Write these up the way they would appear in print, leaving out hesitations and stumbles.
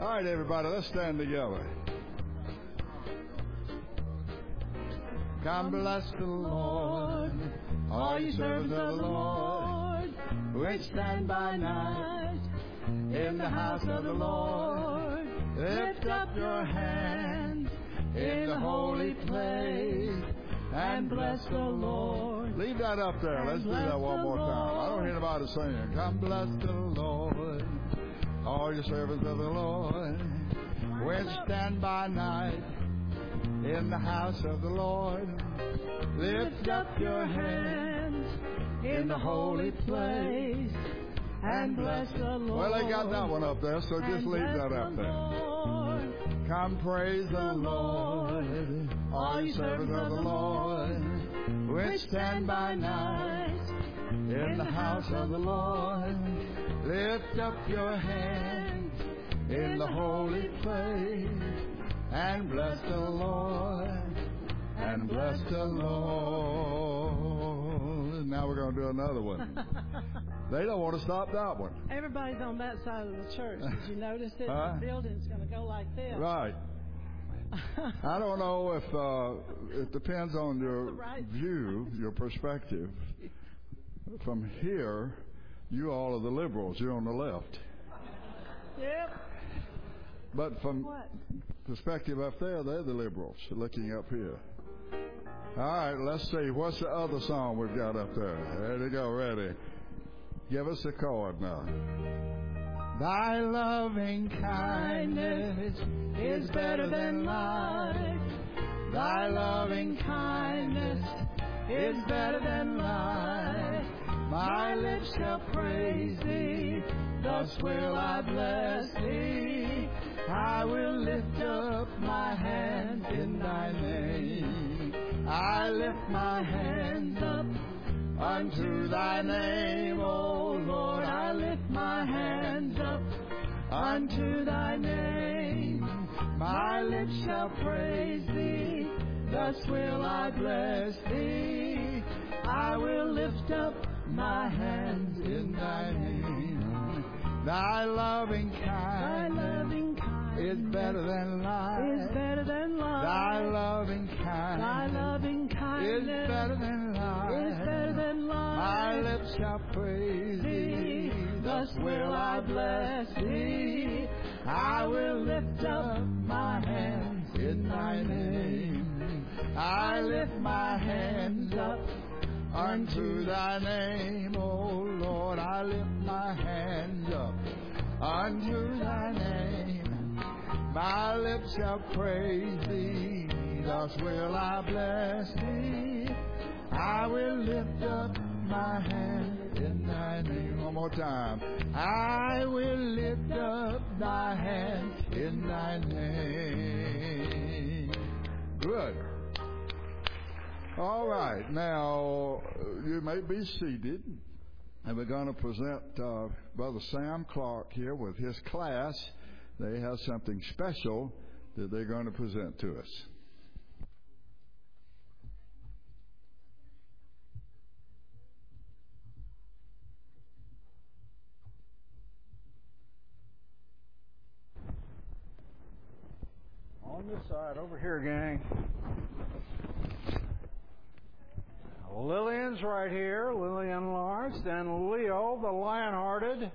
All right, everybody, let's stand together. Come bless the Lord, all you servants of the Lord, which stand by night in the house of the Lord. Lift up your hands in the holy place and bless the Lord. Leave that up there. Let's do that one more time. I don't hear anybody singing. Come bless the Lord, all you servants of the Lord, which stand by night in the house of the Lord. Lift up your hands in the holy place and bless the Lord. Well, they got that one up there, so just leave that up there. Come praise the Lord, all you servants of the Lord, which stand by night in the house of the Lord. Lift up your hands in the holy place and bless the Lord, and bless the Lord. Now we're going to do another one. They don't want to stop that one. Everybody's on that side of the church. Did you notice it? The building's going to go like this. Right. I don't know if it depends on your view, your perspective. From here, you all are the liberals. You're on the left. Yep. But from perspective up there, they're the liberals looking up here. All right, let's see. What's the other song we've got up there? There you go. Ready. Give us a chord now. Thy loving kindness is better than life. Thy loving kindness is better than life. My lips shall praise thee, thus will I bless thee. I will lift up my hands in thy name. I lift my hands up unto thy name, O Lord. I lift my hands up unto thy name. My lips shall praise thee, thus will I bless thee. I will lift up my hands in thy name. Thy loving kindness is better than life. Is better than life. Thy loving kindness is better than life. Is better than life. My lips shall praise thee, thus will I bless thee. I will lift up my hands in thy name. I lift my hands up unto thy name, O Lord. I lift my hands up unto thy name. My lips shall praise thee, thus will I bless thee. I will lift up my hands in thy name. One more time. I will lift up thy hands in thy name. Good. All right. Now, you may be seated. And we're going to present Brother Sam Clark here with his class. They have something special that they're going to present to us. On this side, over here, gang. Lillian's right here, Lillian Lawrence, then Leo, the lion-hearted.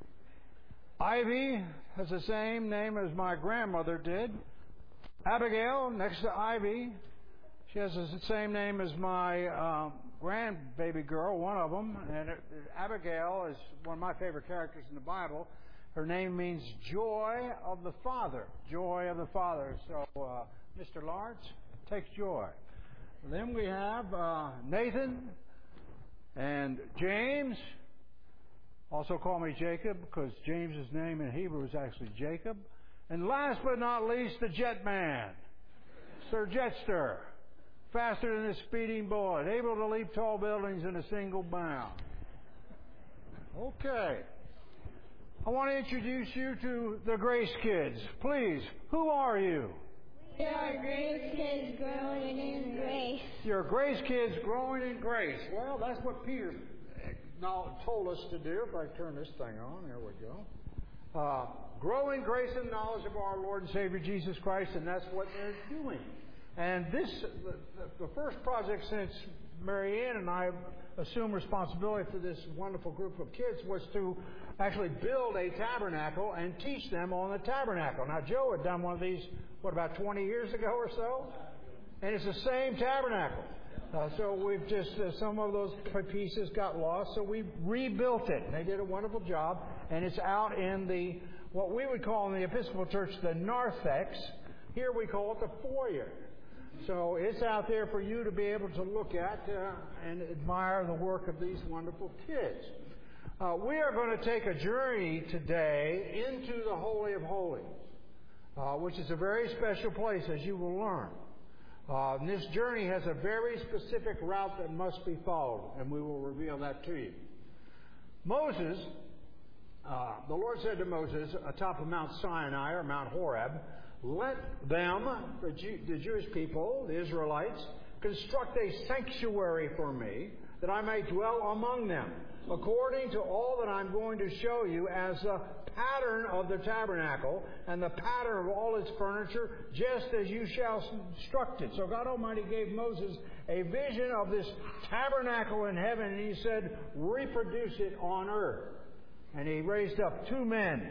Ivy has the same name as my grandmother did. Abigail, next to Ivy, she has the same name as my grandbaby girl, one of them. And Abigail is one of my favorite characters in the Bible. Her name means joy of the Father. Joy of the Father. So Mr. Lawrence takes joy. Then we have Nathan and James. Also call me Jacob because James's name in Hebrew is actually Jacob. And last but not least, the Jet Man, Sir Jetster. Faster than a speeding bullet, able to leap tall buildings in a single bound. Okay. I want to introduce you to the Grace Kids. Please, who are you? We are Grace Kids growing in grace. You're Grace Kids growing in grace. Well, that's what Peter told us to do. If I turn this thing on, there we go. Grow in grace and knowledge of our Lord and Savior Jesus Christ, and that's what they're doing. And the first project since Mary Ann and I assumed responsibility for this wonderful group of kids was to actually build a tabernacle and teach them on the tabernacle. Now, Joe had done one of these, about 20 years ago or so? And it's the same tabernacle. So we've just, some of those pieces got lost, so we rebuilt it. And they did a wonderful job. And it's out in what we would call in the Episcopal Church the narthex. Here we call it the foyer. So it's out there for you to be able to look at and admire the work of these wonderful kids. We are going to take a journey today into the Holy of Holies, which is a very special place, as you will learn. And this journey has a very specific route that must be followed, and we will reveal that to you. Moses, the Lord said to Moses, atop of Mount Sinai or Mount Horeb, let them, the Jewish people, the Israelites, construct a sanctuary for me, that I may dwell among them, according to all that I'm going to show you as a pattern of the tabernacle and the pattern of all its furniture, just as you shall construct it. So God Almighty gave Moses a vision of this tabernacle in heaven, and He said, reproduce it on earth. And He raised up two men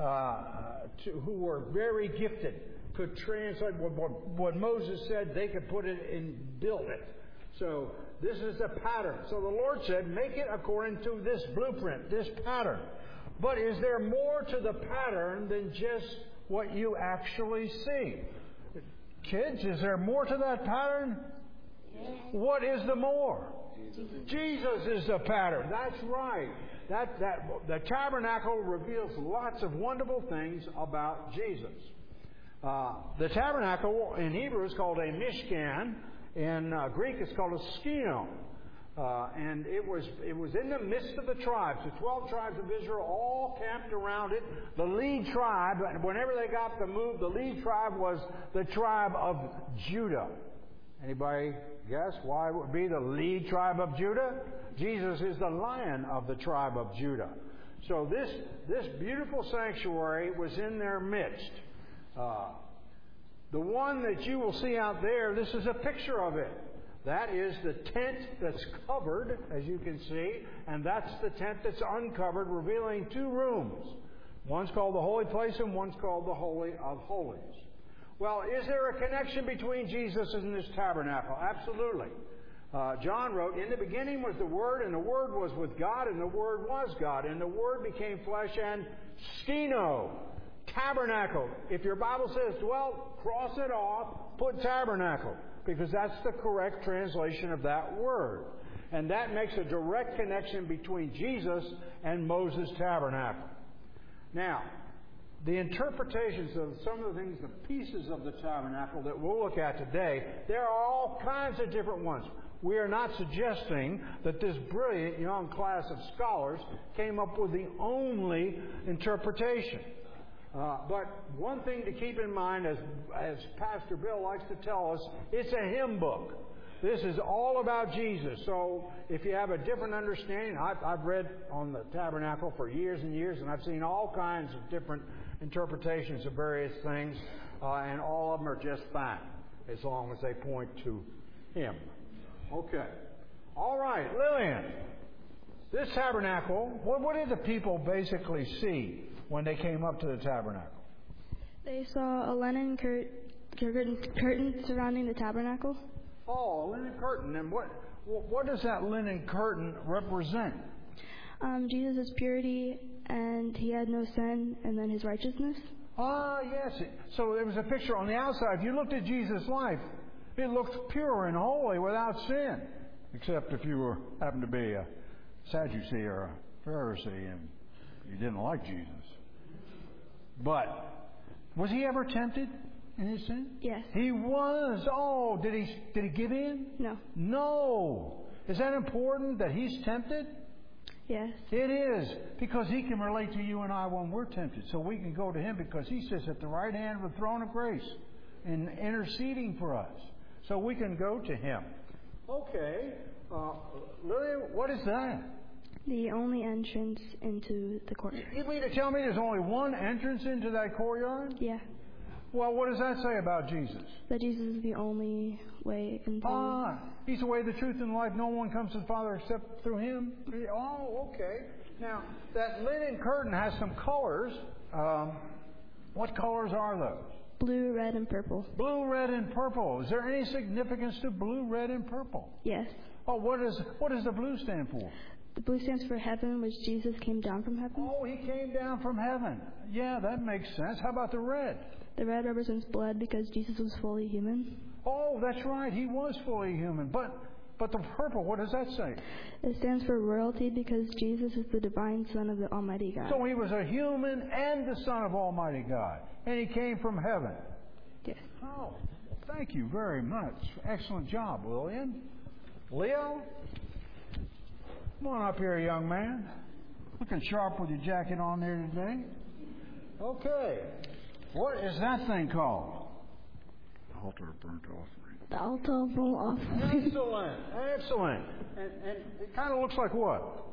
who were very gifted, could translate what Moses said. They could put it and build it. So this is the pattern. So the Lord said, make it according to this blueprint, this pattern. But is there more to the pattern than just what you actually see? Kids, is there more to that pattern? Yes. What is the more? Jesus is the pattern. That's right. The tabernacle reveals lots of wonderful things about Jesus. The tabernacle in Hebrew is called a mishkan. In Greek, it's called a skino. And it was in the midst of the tribes. The 12 tribes of Israel all camped around it. The lead tribe, whenever they got the move, the lead tribe was the tribe of Judah. Anybody guess why it would be the lead tribe of Judah? Jesus is the Lion of the tribe of Judah. So this beautiful sanctuary was in their midst. The one that you will see out there, this is a picture of it. That is the tent that's covered, as you can see, and that's the tent that's uncovered, revealing two rooms. One's called the Holy Place and one's called the Holy of Holies. Well, is there a connection between Jesus and this tabernacle? Absolutely. John wrote, in the beginning was the Word, and the Word was with God, and the Word was God, and the Word became flesh and skino, tabernacle. If your Bible says dwell, cross it off, put tabernacle, because that's the correct translation of that word. And that makes a direct connection between Jesus and Moses' tabernacle. Now, the interpretations of some of the things, the pieces of the tabernacle that we'll look at today, there are all kinds of different ones. We are not suggesting that this brilliant young class of scholars came up with the only interpretation. But one thing to keep in mind, as Pastor Bill likes to tell us, it's a hymn book. This is all about Jesus. So if you have a different understanding, I've read on the tabernacle for years and years, and I've seen all kinds of different interpretations of various things, and all of them are just fine, as long as they point to Him. Okay. All right, Lillian. This tabernacle, what did the people basically see when they came up to the tabernacle? They saw a linen curtain surrounding the tabernacle. Oh, a linen curtain. And what does that linen curtain represent? Jesus' purity, and He had no sin, and then His righteousness. Ah, yes. So there was a picture on the outside. If you looked at Jesus' life, it looked pure and holy without sin. Except if you happened to be a Sadducee or a Pharisee and you didn't like Jesus. But was He ever tempted in His sin? Yes. He was. Oh, did he give in? No. No. Is that important that He's tempted? Yes. It is, because He can relate to you and I when we're tempted. So we can go to Him because He sits at the right hand of the throne of grace and interceding for us. So we can go to Him. Okay. Lillian, what is that? The only entrance into the courtyard. You mean to tell me there's only one entrance into that courtyard? Yeah. Well, what does that say about Jesus? That Jesus is the only way into... He's the way, the truth, and the life. No one comes to the Father except through Him. Oh, okay. Now, that linen curtain has some colors. What colors are those? Blue, red, and purple. Blue, red, and purple. Is there any significance to blue, red, and purple? Yes. Oh, what does the blue stand for? The blue stands for heaven, which Jesus came down from heaven. Oh, He came down from heaven. Yeah, that makes sense. How about the red? The red represents blood because Jesus was fully human. Oh, that's right. He was fully human. But the purple, what does that say? It stands for royalty because Jesus is the divine Son of the Almighty God. So He was a human and the Son of Almighty God. And He came from heaven. Yes. Oh, thank you very much. Excellent job, Lillian. Leo? Come on up here, young man. Looking sharp with your jacket on there today. Okay. What is that thing called? Altar of burnt offering. The altar of burnt offering. Excellent. Excellent. And it kind of looks like what?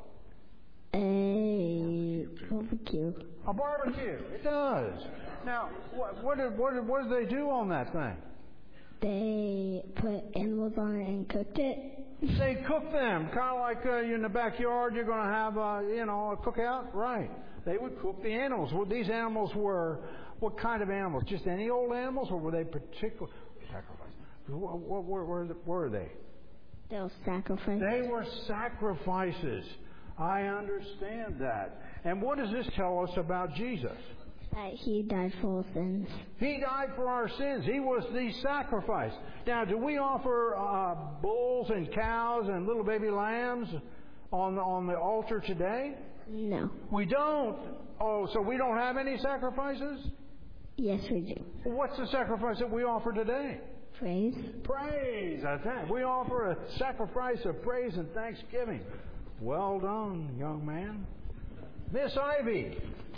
A barbecue. A barbecue. It does. Now, what did they do on that thing? They put animals on it and cooked it. They cook them, kind of like you're in the backyard. You're going to have a cookout, right? They would cook the animals. Well, these animals were what kind of animals? Just any old animals, or were they particular sacrifice? What were they? They were sacrifices. They were sacrifices. I understand that. And what does this tell us about Jesus? That He died for our sins. He died for our sins. He was the sacrifice. Now, do we offer bulls and cows and little baby lambs on the altar today? No. We don't. Oh, so we don't have any sacrifices? Yes, we do. What's the sacrifice that we offer today? Praise. Praise. That's it. We offer a sacrifice of praise and thanksgiving. Well done, young man. Miss Ivy.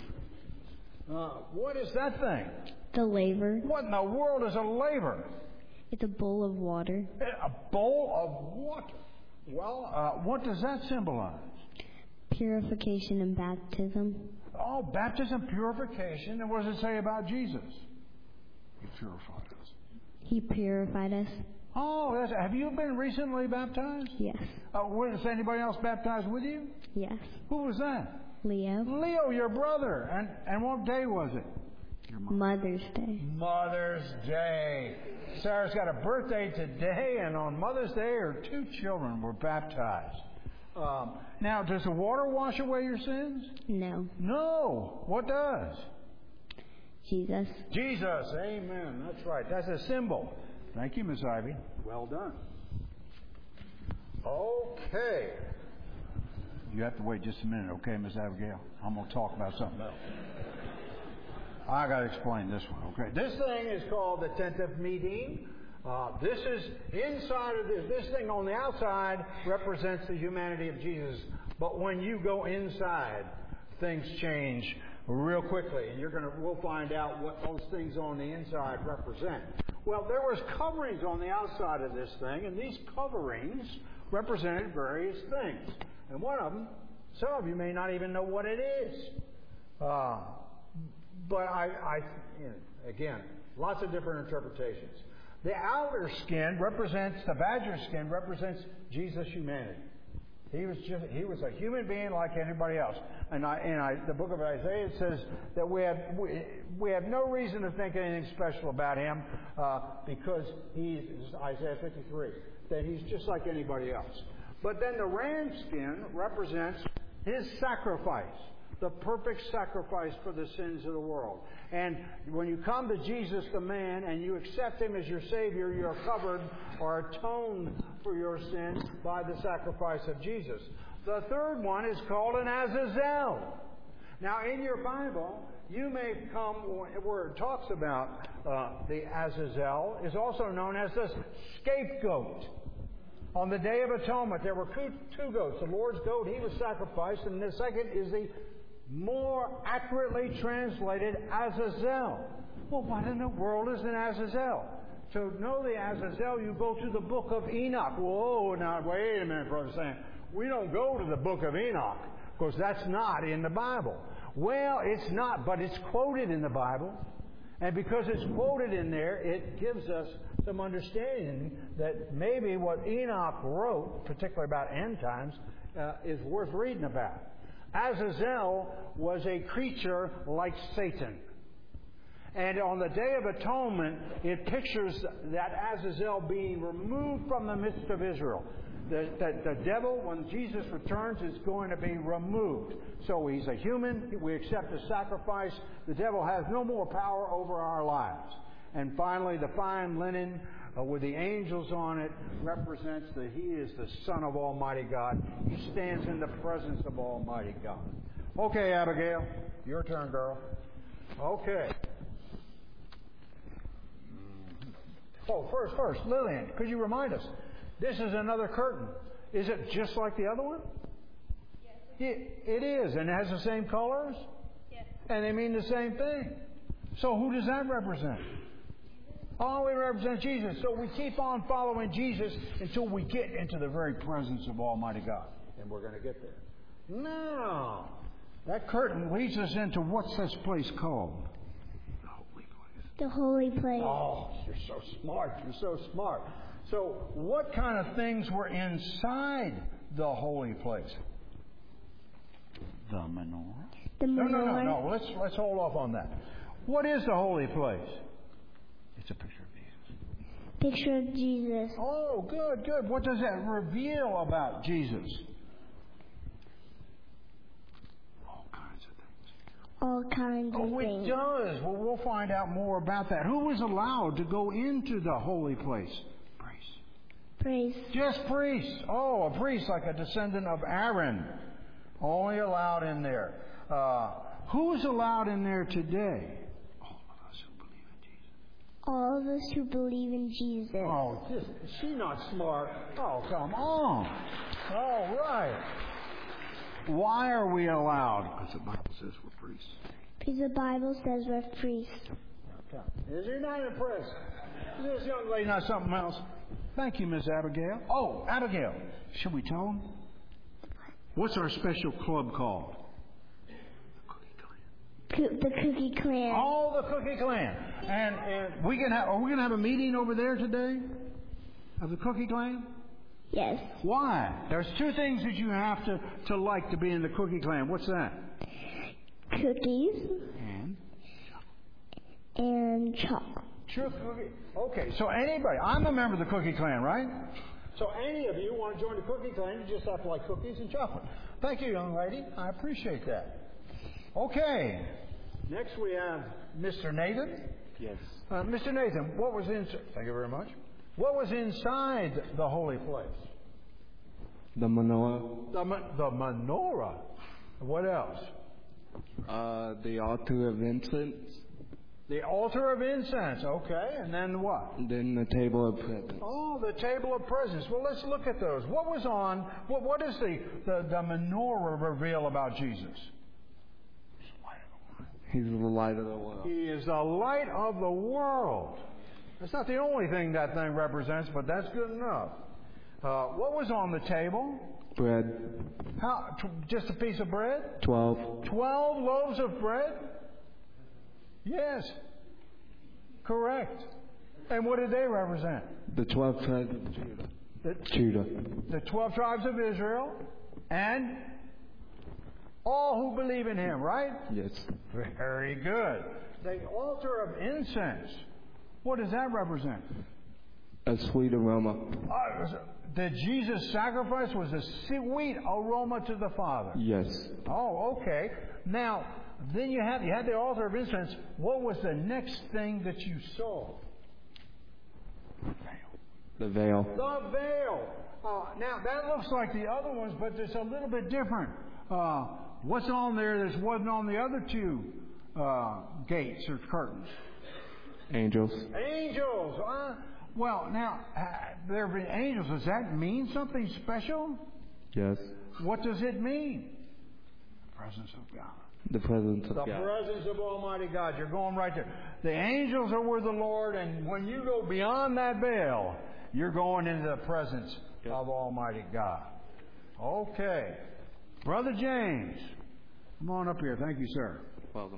What is that thing? The laver. What in the world is a laver? It's a bowl of water. A bowl of water? Well, what does that symbolize? Purification and baptism. Oh, baptism, purification. And what does it say about Jesus? He purified us. He purified us. Oh, have you been recently baptized? Yes. Was anybody else baptized with you? Yes. Who was that? Leo. Leo, your brother. And what day was it? Mother's Day. Mother's Day. Sarah's got a birthday today, and on Mother's Day, her 2 children were baptized. Now, does the water wash away your sins? No. No. What does? Jesus. Jesus. Amen. That's right. That's a symbol. Thank you, Miss Ivy. Well done. Okay. You have to wait just a minute, okay, Miss Abigail? I'm going to talk about something else. I got to explain this one, okay? This thing is called the tent of meeting. This is inside of this. This thing on the outside represents the humanity of Jesus. But when you go inside, things change real quickly, and we'll find out what those things on the inside represent. Well, there was coverings on the outside of this thing, and these coverings represented various things. And one of them, some of you may not even know what it is. But again, lots of different interpretations. The outer skin the badger skin represents Jesus' humanity. He was a human being like anybody else. And the book of Isaiah says that we have no reason to think anything special about him because he's Isaiah 53, that he's just like anybody else. But then the ram skin represents his sacrifice, the perfect sacrifice for the sins of the world. And when you come to Jesus the man and you accept him as your Savior, you're covered or atoned for your sin by the sacrifice of Jesus. The third one is called an Azazel. Now, in your Bible, you may come where it talks about the Azazel is also known as the scapegoat. On the Day of Atonement, there were 2 goats. The Lord's goat, he was sacrificed, and the second is the more accurately translated Azazel. Well, what in the world is an Azazel? To know the Azazel, you go to the book of Enoch. Whoa, now wait a minute, Brother Sam. We don't go to the book of Enoch, because that's not in the Bible. Well, it's not, but it's quoted in the Bible. And because it's quoted in there, it gives us some understanding that maybe what Enoch wrote, particularly about end times, is worth reading about. Azazel was a creature like Satan. And on the Day of Atonement, it pictures that Azazel being removed from the midst of Israel. The devil, when Jesus returns, is going to be removed. So he's a human. We accept a sacrifice. The devil has no more power over our lives. And finally, the fine linen with the angels on it represents that he is the Son of Almighty God. He stands in the presence of Almighty God. Okay, Abigail, your turn, girl. Okay. Oh, first, Lillian, could you remind us? This is another curtain. Is it just like the other one? Yes. It is, and it has the same colors? Yes. And they mean the same thing. So who does that represent? Oh, it represents Jesus. So we keep on following Jesus until we get into the very presence of Almighty God. And we're going to get there. Now, that curtain leads us into what's this place called? The holy place. Oh, you're so smart. You're so smart. So, what kind of things were inside the holy place? The menorah? The menorah? No. Let's hold off on that. What is the holy place? It's a picture of Jesus. Picture of Jesus. Oh, good. What does that reveal about Jesus? All kinds of things. Oh, it does. Well, we'll find out more about that. Who was allowed to go into the holy place? Priests. Just priests. Oh, a priest like a descendant of Aaron. Only allowed in there. Who's allowed in there today? All of us who believe in Jesus. Oh, is she not smart? Oh, come on. All right. Why are we allowed? Because the Bible says we're priests. Because the Bible says we're priests. Okay. Is he not impressed? Is this young lady not something else? Thank you, Miss Abigail. Oh, Abigail. Should we tell them? What's our special club called? The Cookie Clan. Oh, the Cookie Clan. And are we going to have a meeting over there today of the Cookie Clan? Yes. Why? There's two things that you have to like to be in the Cookie Clan. What's that? Cookies. And chocolate. Okay, so anybody, I'm a member of the Cookie Clan, right? So any of you want to join the Cookie Clan, you just have to like cookies and chocolate. Thank you, young lady. I appreciate that. Okay. Next we have Mr. Nathan. Yes. Mr. Nathan, what was inside? Thank you very much. What was inside the holy place? The menorah. The menorah. What else? The altar of incense. The altar of incense. Okay, and then what? Then the table of presence. Oh, the table of presence. Well, let's look at those. What was on? What does the menorah reveal about Jesus? He's the light of the world. He is the light of the world. That's not the only thing that thing represents, but that's good enough. What was on the table? Bread. Just a piece of bread? 12. 12 loaves of bread? Yes. Correct. And what did they represent? The 12 tribes of Judah. The 12 tribes of Israel and all who believe in Him, right? Yes. Very good. The altar of incense. What does that represent? A sweet aroma. The Jesus sacrifice was a sweet aroma to the Father. Yes. Oh, okay. Now, then you had the altar of incense. What was the next thing that you saw? The veil. The veil. Now, that looks like the other ones, but it's a little bit different. What's on there that wasn't on the other two gates or curtains? Angels. Angels. Well, now, there have been angels. Does that mean something special? Yes. What does it mean? The presence of God. The presence of God. The presence of Almighty God. You're going right there. The angels are with the Lord, and when you go beyond that veil, you're going into the presence of Almighty God. Okay. Brother James, come on up here. Thank you, sir. Welcome.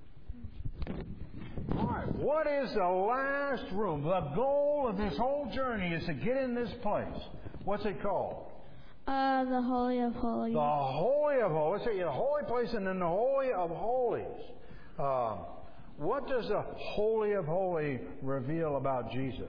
All right. What is the last room? The goal of this whole journey is to get in this place. What's it called? The Holy of Holies. The Holy of Holies. Let's say the holy place and then the Holy of Holies. What does the Holy of Holies reveal about Jesus?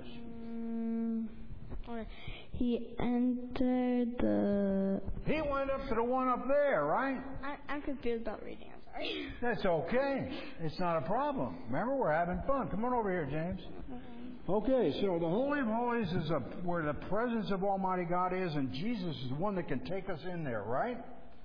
He entered the... He went up to the one up there, right? I'm confused about reading. I'm sorry. That's okay. It's not a problem. Remember, we're having fun. Come on over here, James. Okay, so the Holy of Holies is where the presence of Almighty God is, and Jesus is the one that can take us in there, right?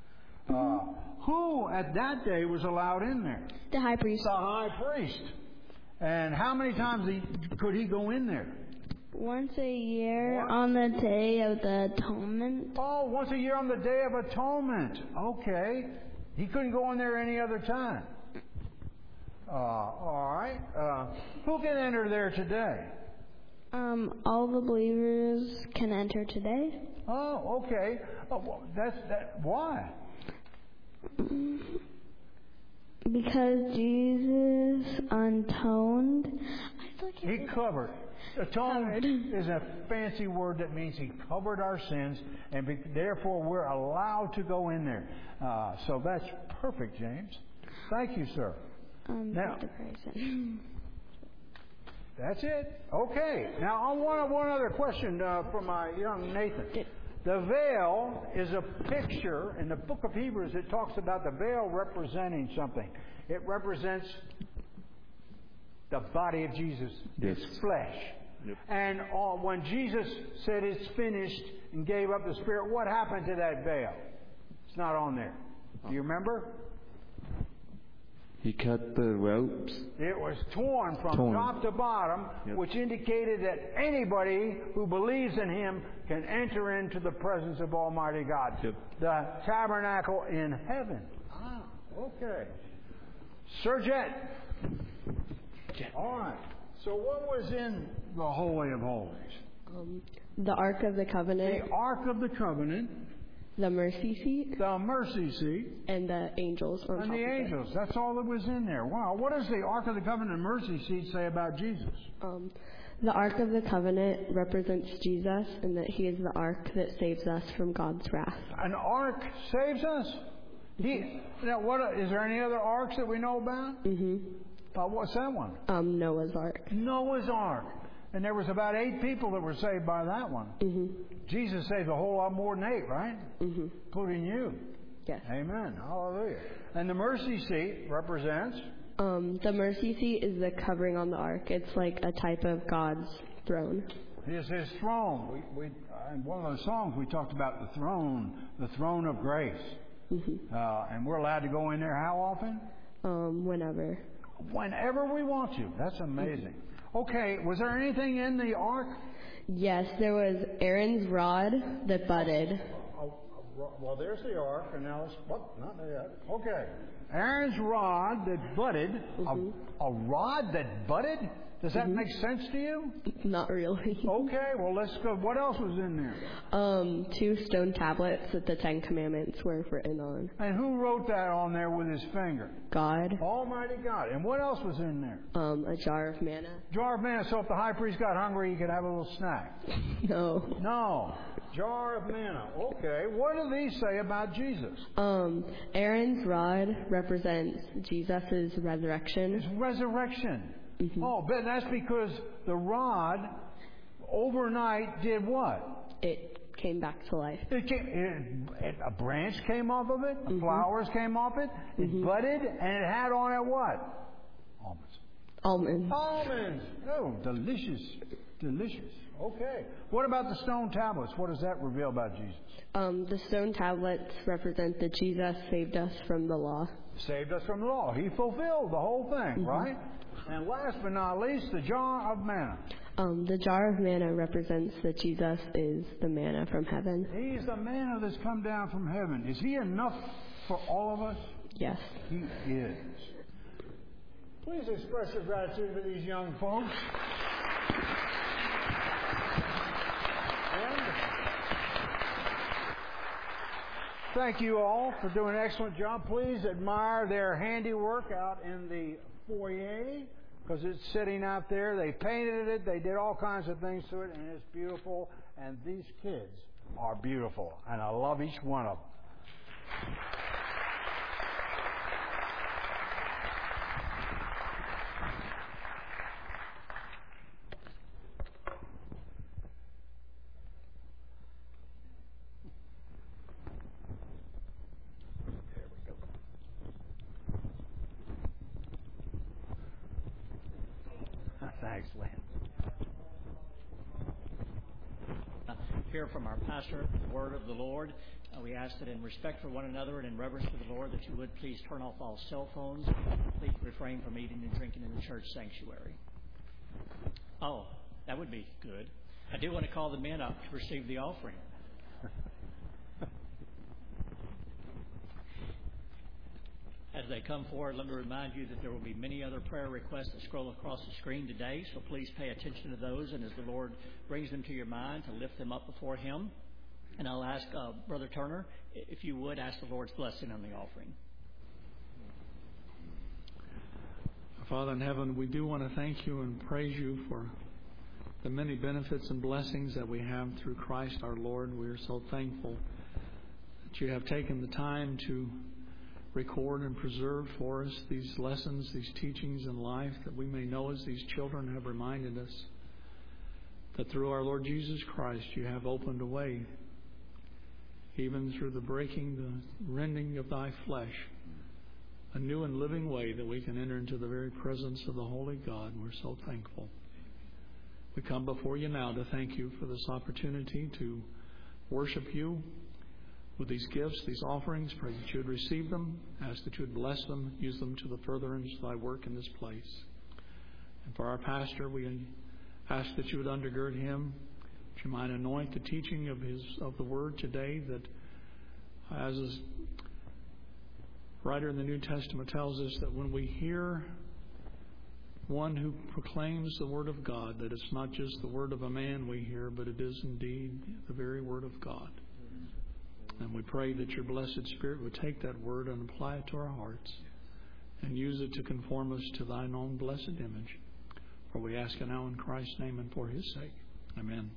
Who at that day was allowed in there? The high priest. The high priest. And how many times could he go in there? Once a year on the Day of the Atonement. Oh, once a year on the Day of Atonement. Okay. He couldn't go in there any other time. All right. Who can enter there today? All the believers can enter today. Oh, okay. Oh, why? Because Jesus atoned. He covered. Atoned is a fancy word that means he covered our sins, and therefore we're allowed to go in there. So that's perfect, James. Thank you, sir. Now, that's it. Okay. Now, I want one other question from my young Nathan. The veil is a picture. In the book of Hebrews, it talks about the veil representing something. It represents the body of Jesus, His flesh. Yep. And when Jesus said it's finished and gave up the Spirit, what happened to that veil? It's not on there. Do you remember? He cut the ropes. It was torn from top to bottom, which indicated that anybody who believes in Him can enter into the presence of Almighty God. Yep. The tabernacle in heaven. Ah, okay. Sir Jet. All right. So what was in the Holy of Holies? The Ark of the Covenant. The Ark of the Covenant. The mercy seat. The mercy seat. And the angels on top of it. And the angels. That's all that was in there. Wow. What does the Ark of the Covenant and mercy seat say about Jesus? The Ark of the Covenant represents Jesus, and that He is the Ark that saves us from God's wrath. An Ark saves us? Now, is there any other arks that we know about? Mm-hmm. What's that one? Noah's Ark. Noah's Ark. And there was about 8 people that were saved by that one. Mm-hmm. Jesus saved a whole lot more than 8, right? Mm-hmm. Including you. Yes. Amen. Hallelujah. And the mercy seat represents? The mercy seat is the covering on the ark. It's like a type of God's throne. It's His throne. In one of those songs we talked about the throne of grace. Mm-hmm. And we're allowed to go in there how often? Whenever. Whenever we want to. That's amazing. Okay, was there anything in the ark? Yes, there was Aaron's rod that budded. Well, there's the ark, and now it's not yet. Okay, Aaron's rod that budded. Mm-hmm. A rod that budded? Does that make sense to you? Not really. Okay, well, let's go. What else was in there? 2 stone tablets that the 10 Commandments were written on. And who wrote that on there with his finger? God. Almighty God. And what else was in there? A jar of manna. Jar of manna. So if the high priest got hungry, he could have a little snack. No. Jar of manna. Okay. What do these say about Jesus? Aaron's rod represents Jesus' resurrection. His resurrection. Mm-hmm. Oh, but that's because the rod overnight did what? It came back to life. A branch came off of it. Mm-hmm. Flowers came off it. It budded, and it had on it what? Almonds. Almonds. Oh, delicious. Delicious. Okay. What about the stone tablets? What does that reveal about Jesus? The stone tablets represent that Jesus saved us from the law. Saved us from the law. He fulfilled the whole thing, right? And last but not least, the jar of manna. The jar of manna represents that Jesus is the manna from heaven. He's the manna that's come down from heaven. Is He enough for all of us? Yes. He is. Please express your gratitude to these young folks. thank you all for doing an excellent job. Please admire their handiwork out in the foyer, because it's sitting out there. They painted it. They did all kinds of things to it, and it's beautiful. And these kids are beautiful, and I love each one of them. Thanks, Lynn. Hear from our pastor the word of the Lord. We ask that in respect for one another and in reverence for the Lord that you would please turn off all cell phones. Please refrain from eating and drinking in the church sanctuary. Oh, that would be good. I do want to call the men up to receive the offering. As they come forward, let me remind you that there will be many other prayer requests that scroll across the screen today, so please pay attention to those, and as the Lord brings them to your mind, to lift them up before Him. And I'll ask Brother Turner, if you would, ask the Lord's blessing on the offering. Father in heaven, we do want to thank you and praise you for the many benefits and blessings that we have through Christ our Lord. We are so thankful that you have taken the time to record and preserve for us these lessons, these teachings in life, that we may know, as these children have reminded us, that through our Lord Jesus Christ you have opened a way, even through the breaking, the rending of thy flesh, a new and living way that we can enter into the very presence of the Holy God. We're so thankful. We come before you now to thank you for this opportunity to worship you with these gifts, these offerings. Pray that you would receive them, ask that you would bless them, use them to the furtherance of thy work in this place. And for our pastor, we ask that you would undergird him, that you might anoint the teaching of the word today, that as the writer in the New Testament tells us, that when we hear one who proclaims the word of God, that it's not just the word of a man we hear, but it is indeed the very word of God. And we pray that your blessed Spirit would take that word and apply it to our hearts and use it to conform us to thine own blessed image. For we ask it now in Christ's name and for his sake. Amen.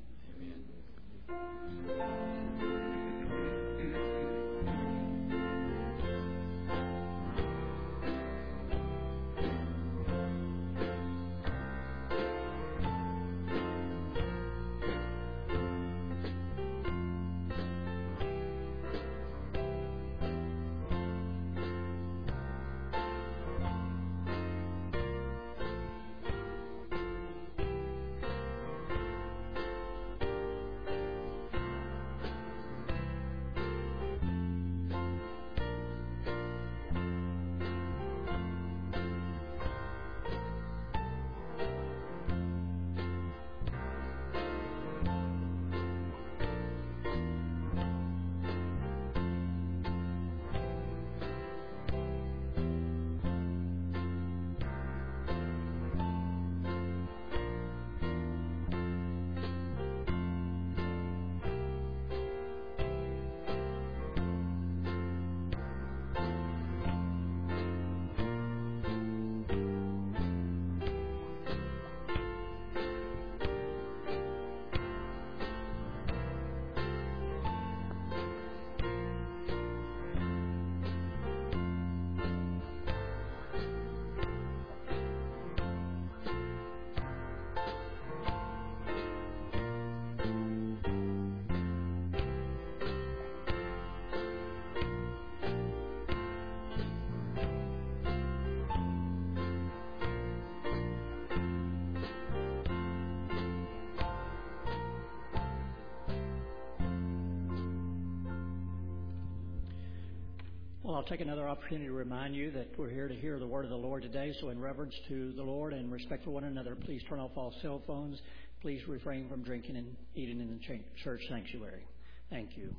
Well, I'll take another opportunity to remind you that we're here to hear the word of the Lord today. So in reverence to the Lord and respect for one another, please turn off all cell phones. Please refrain from drinking and eating in the church sanctuary. Thank you.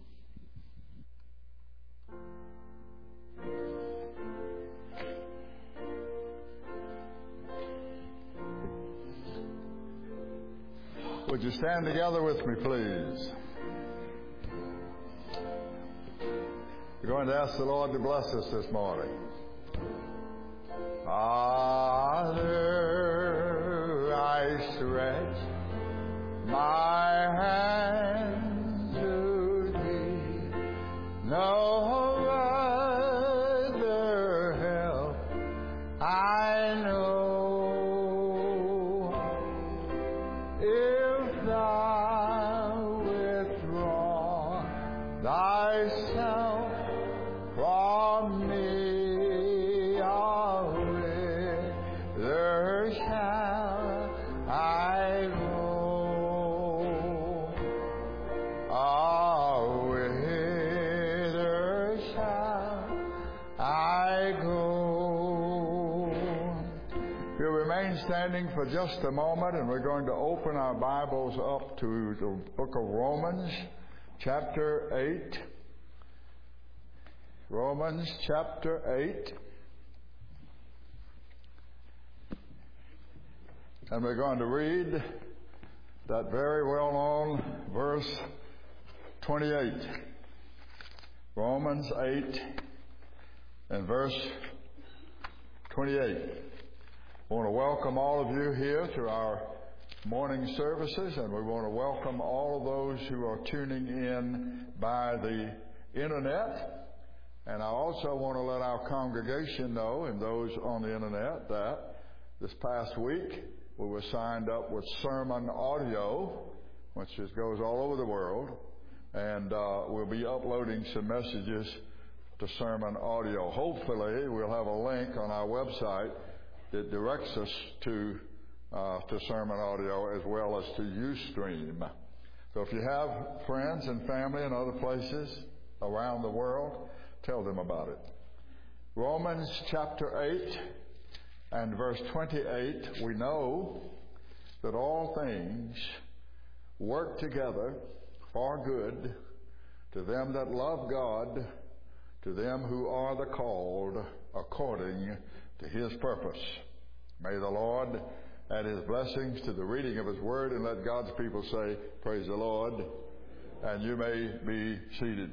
Would you stand together with me, please? going to ask the Lord to bless us this morning. Father, I stretch my hand to Thee. No other help I know. If Thou withdraw Thyself from me, whither shall I go? Whither shall I go? We'll remain standing for just a moment, and we're going to open our Bibles up to the book of Romans, chapter 8. Romans chapter 8. And we're going to read that very well-known verse 28. Romans 8 and verse 28. I want to welcome all of you here to our morning services, and we want to welcome all of those who are tuning in by the internet. And I also want to let our congregation know, and those on the internet, that this past week we were signed up with Sermon Audio, which goes all over the world, and we'll be uploading some messages to Sermon Audio. Hopefully we'll have a link on our website that directs us to Sermon Audio as well as to Ustream. So if you have friends and family in other places around the world, tell them about it. Romans chapter 8 and verse 28, we know that all things work together for good to them that love God, to them who are the called according to His purpose. May the Lord add His blessings to the reading of His Word, and let God's people say, praise the Lord, and you may be seated.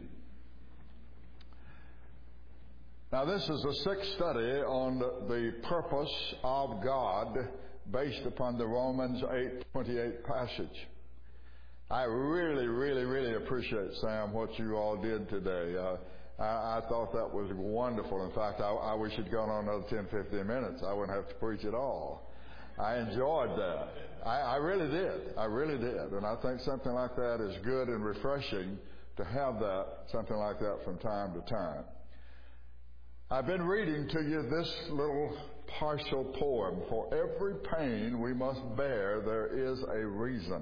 Now, this is a sixth study on the purpose of God based upon the Romans 8:28 passage. I really appreciate, Sam, what you all did today. I thought that was wonderful. In fact, I wish you'd gone on another 10-15 minutes. I wouldn't have to preach at all. I enjoyed that. I really did. And I think something like that is good and refreshing to have something like that from time to time. I've been reading to you this little partial poem. For every pain we must bear, there is a reason.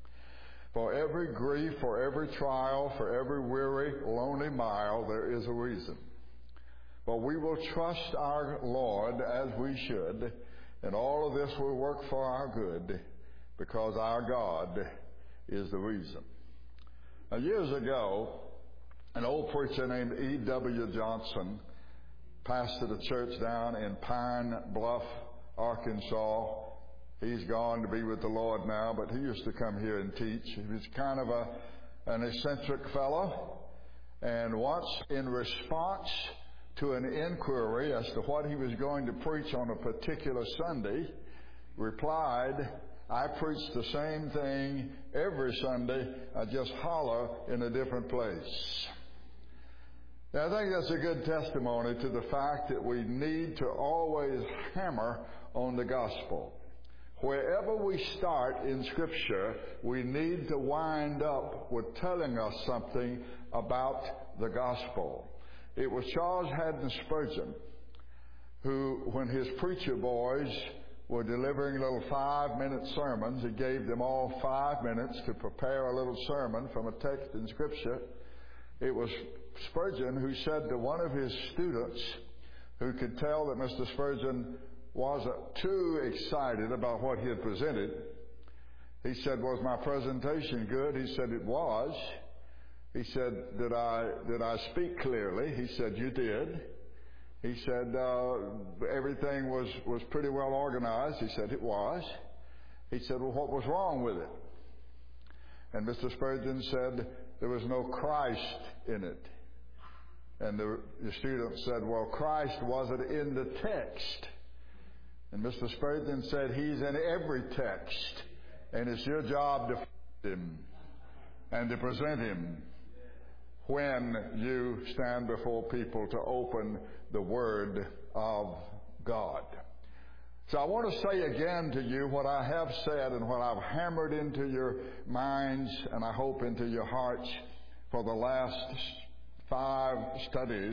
For every grief, for every trial, for every weary, lonely mile, there is a reason. But we will trust our Lord as we should, and all of this will work for our good, because our God is the reason. Now, years ago, an old preacher named E.W. Johnson pastored a church down in Pine Bluff, Arkansas. He's gone to be with the Lord now, but he used to come here and teach. He was kind of an eccentric fellow, and once in response to an inquiry as to what he was going to preach on a particular Sunday, replied, I preach the same thing every Sunday, I just holler in a different place. Now, I think that's a good testimony to the fact that we need to always hammer on the gospel. Wherever we start in Scripture, we need to wind up with telling us something about the gospel. It was Charles Haddon Spurgeon who, when his preacher boys were delivering little 5-minute sermons, he gave them all 5 minutes to prepare a little sermon from a text in Scripture. It was Spurgeon who said to one of his students, who could tell that Mr. Spurgeon wasn't too excited about what he had presented, he said, was my presentation good? He said, it was. He said, did I speak clearly? He said, you did. He said, everything was pretty well organized. He said, it was. He said, well, what was wrong with it? And Mr. Spurgeon said, there was no Christ in it. And the student said, well, Christ wasn't in the text. And Mr. Spurgeon said, he's in every text. And it's your job to find him and to present him when you stand before people to open the Word of God. So I want to say again to you what I have said and what I've hammered into your minds and I hope into your hearts for the last 5 studies.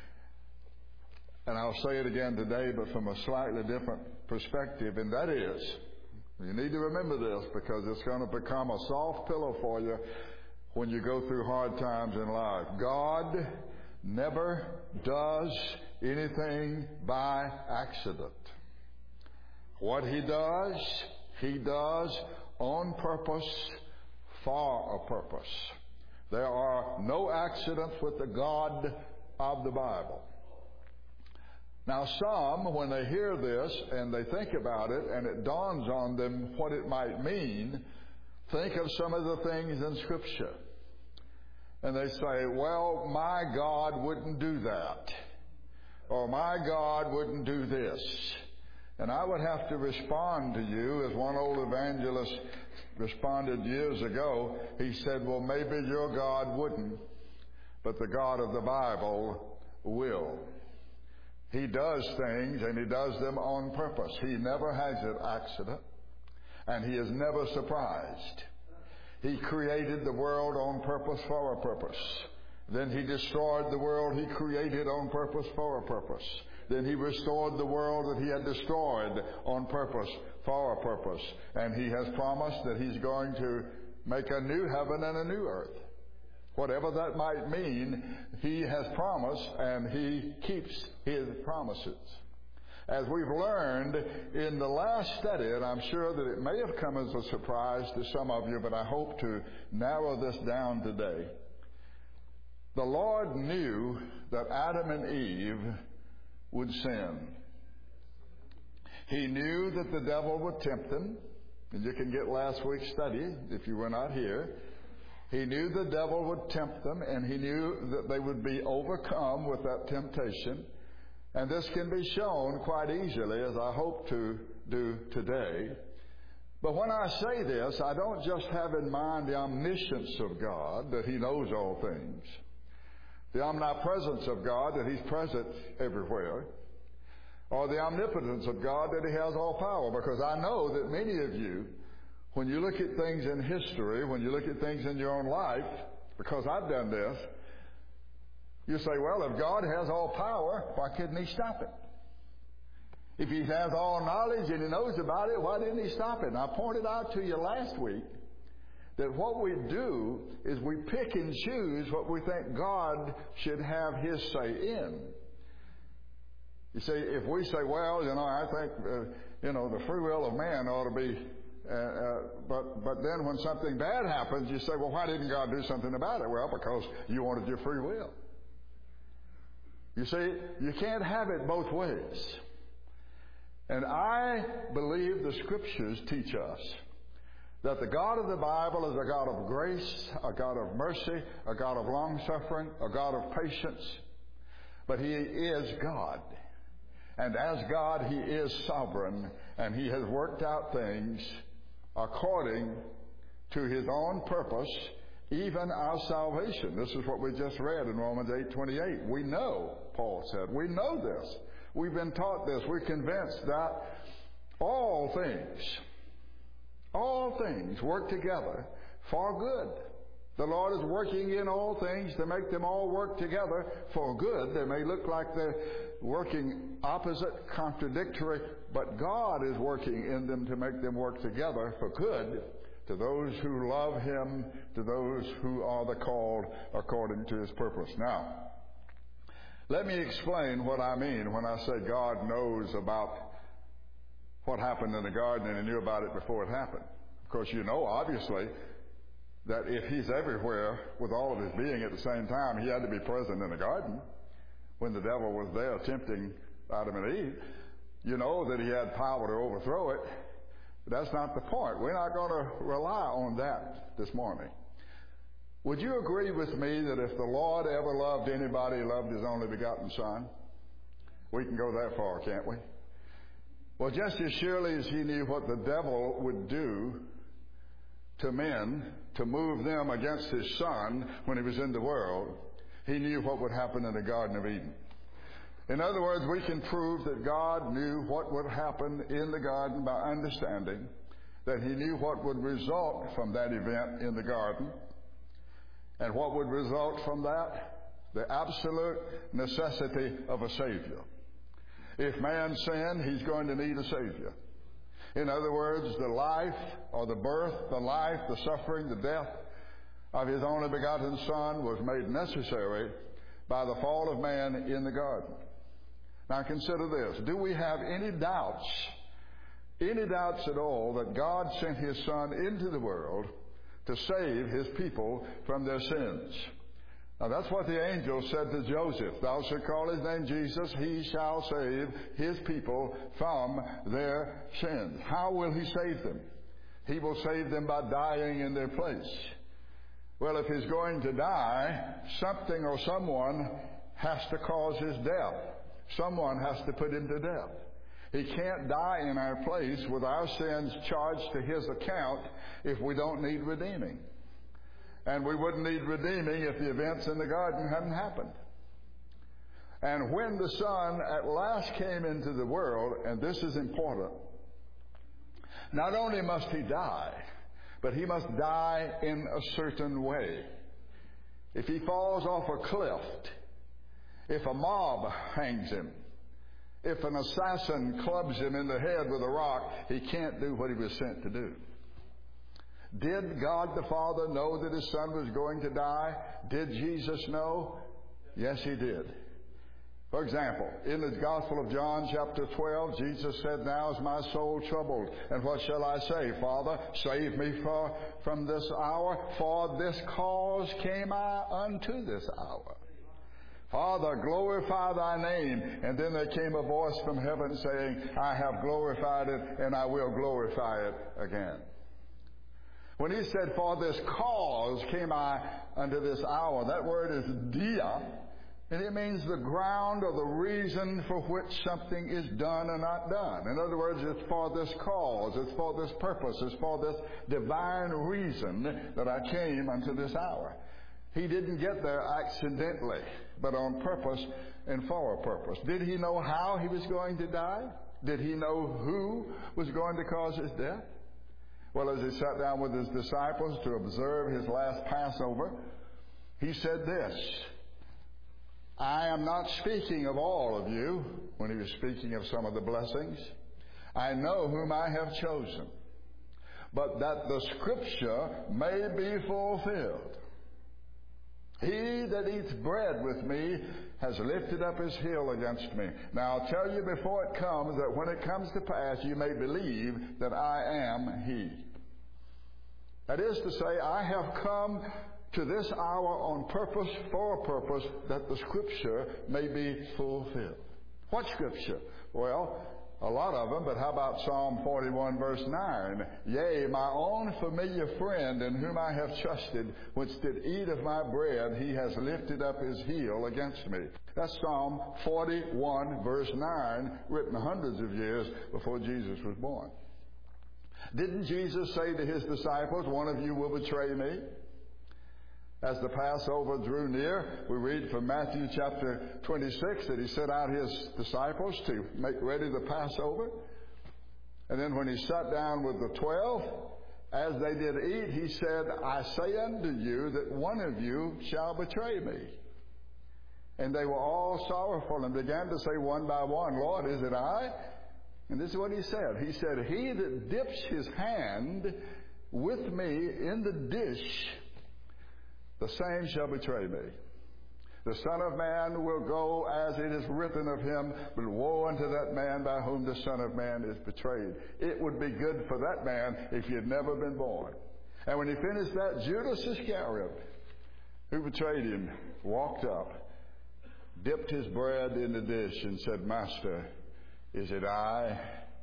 And I'll say it again today, but from a slightly different perspective, and that is, you need to remember this because it's going to become a soft pillow for you when you go through hard times in life. God never does anything by accident. What He does on purpose, for a purpose. There are no accidents with the God of the Bible. Now some, when they hear this and they think about it and it dawns on them what it might mean, think of some of the things in Scripture. And they say, well, my God wouldn't do that. Or my God wouldn't do this. And I would have to respond to you, as one old evangelist responded years ago. He said, well, maybe your God wouldn't, but the God of the Bible will. He does things, and He does them on purpose. He never has an accident, and He is never surprised. He created the world on purpose for a purpose. Then He destroyed the world He created on purpose for a purpose. Then He restored the world that He had destroyed on purpose for a purpose. And He has promised that He's going to make a new heaven and a new earth. Whatever that might mean, He has promised, and He keeps His promises. As we've learned in the last study, and I'm sure that it may have come as a surprise to some of you, but I hope to narrow this down today. The Lord knew that Adam and Eve would sin. He knew that the devil would tempt them, and you can get last week's study if you were not here. He knew the devil would tempt them, and He knew that they would be overcome with that temptation. And this can be shown quite easily, as I hope to do today. But when I say this, I don't just have in mind the omniscience of God, that He knows all things. The omnipresence of God, that He's present everywhere. Or the omnipotence of God, that He has all power. Because I know that many of you, when you look at things in history, when you look at things in your own life, because I've done this, you say, well, if God has all power, why couldn't He stop it? If He has all knowledge and He knows about it, why didn't He stop it? And I pointed out to you last week that what we do is we pick and choose what we think God should have His say in. You see, if we say, well, I think, the free will of man ought to be, but then when something bad happens, you say, well, why didn't God do something about it? Well, because you wanted your free will. You see, you can't have it both ways. And I believe the Scriptures teach us that the God of the Bible is a God of grace, a God of mercy, a God of long-suffering, a God of patience. But He is God. And as God, He is sovereign, and He has worked out things according to His own purpose, even our salvation. This is what we just read in Romans 8:28. We know, Paul said, we know this. We've been taught this. We're convinced that all things work together for good. The Lord is working in all things to make them all work together for good. They may look like they're working opposite, contradictory, but God is working in them to make them work together for good to those who love Him, to those who are the called according to His purpose. Now, let me explain what I mean when I say God knows about what happened in the garden and He knew about it before it happened. Of course, you know, obviously, that if He's everywhere with all of His being at the same time, He had to be present in the garden when the devil was there tempting Adam and Eve. You know that He had power to overthrow it. But that's not the point. We're not going to rely on that this morning. Would you agree with me that if the Lord ever loved anybody, He loved His only begotten Son? We can go that far, can't we? Well, just as surely as He knew what the devil would do to men to move them against His Son when He was in the world, He knew what would happen in the Garden of Eden. In other words, we can prove that God knew what would happen in the garden by understanding that He knew what would result from that event in the garden. And what would result from that? The absolute necessity of a Savior. If man sinned, he's going to need a Savior. In other words, the life or the birth, the life, the suffering, the death of His only begotten Son was made necessary by the fall of man in the garden. Now consider this. Do we have any doubts at all that God sent His Son into the world to save His people from their sins? Now that's what the angel said to Joseph. Thou shalt call His name Jesus. He shall save His people from their sins. How will He save them? He will save them by dying in their place. Well, if He's going to die, something or someone has to cause His death. Someone has to put Him to death. He can't die in our place with our sins charged to His account if we don't need redeeming. And we wouldn't need redeeming if the events in the garden hadn't happened. And when the Son at last came into the world, and this is important, not only must He die, but He must die in a certain way. If He falls off a cliff, if a mob hangs Him, if an assassin clubs Him in the head with a rock, He can't do what He was sent to do. Did God the Father know that His Son was going to die? Did Jesus know? Yes, He did. For example, in the Gospel of John chapter 12, Jesus said, Now is my soul troubled, and what shall I say? Father, save me from this hour, for this cause came I unto this hour. Father, glorify Thy name. And then there came a voice from heaven saying, I have glorified it, and I will glorify it again. When He said, for this cause came I unto this hour, that word is dia, and it means the ground or the reason for which something is done or not done. In other words, it's for this cause, it's for this purpose, it's for this divine reason that I came unto this hour. He didn't get there accidentally, but on purpose and for a purpose. Did He know how He was going to die? Did He know who was going to cause His death? Well, as He sat down with His disciples to observe His last Passover, He said this, I am not speaking of all of you, when He was speaking of some of the blessings. I know whom I have chosen, but that the Scripture may be fulfilled. He that eats bread with me has lifted up his heel against me. Now I'll tell you before it comes, that when it comes to pass, you may believe that I am He. That is to say, I have come to this hour on purpose, for a purpose, that the Scripture may be fulfilled. What Scripture? Well, a lot of them, but how about Psalm 41 verse 9? Yea, my own familiar friend in whom I have trusted, which did eat of my bread, he has lifted up his heel against me. That's Psalm 41 verse 9, written hundreds of years before Jesus was born. Didn't Jesus say to His disciples, one of you will betray me? As the Passover drew near, we read from Matthew chapter 26 that He sent out His disciples to make ready the Passover. And then when He sat down with the 12, as they did eat, He said, I say unto you that one of you shall betray me. And they were all sorrowful and began to say one by one, Lord, is it I? And this is what He said. He said, He that dips his hand with me in the dish, the same shall betray me. The Son of Man will go as it is written of Him, but woe unto that man by whom the Son of Man is betrayed. It would be good for that man if he had never been born. And when he finished that, Judas Iscariot, who betrayed Him, walked up, dipped his bread in the dish, and said, Master, is it I?